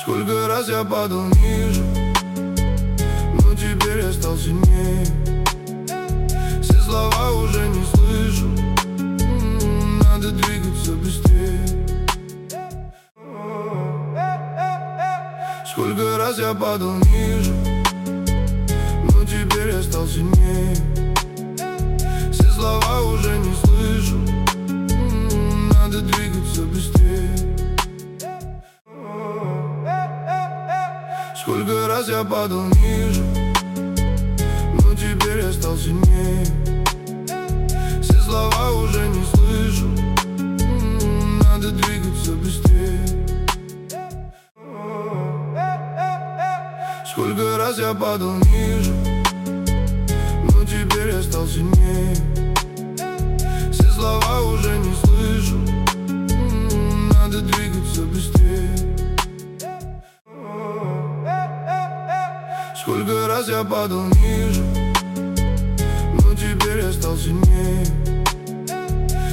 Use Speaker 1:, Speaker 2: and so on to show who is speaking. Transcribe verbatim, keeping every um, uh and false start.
Speaker 1: Сколько раз я падал ниже, но теперь я стал сильнее. Все слова уже не слышу, м-м, надо двигаться быстрее. Сколько раз я падал ниже, но теперь я стал сильнее. Все слова уже не слышу, м-м, надо двигаться быстрее. Сколько раз я падал ниже, но теперь я стал сильнее. Все слова уже не слышу, м-м, надо двигаться быстрее. Сколько раз я падал ниже, но теперь я стал сильнее. Все слова уже не слышу, м-м, надо двигаться быстрее. Сколько раз я падал ниже, но теперь я стал сильнее.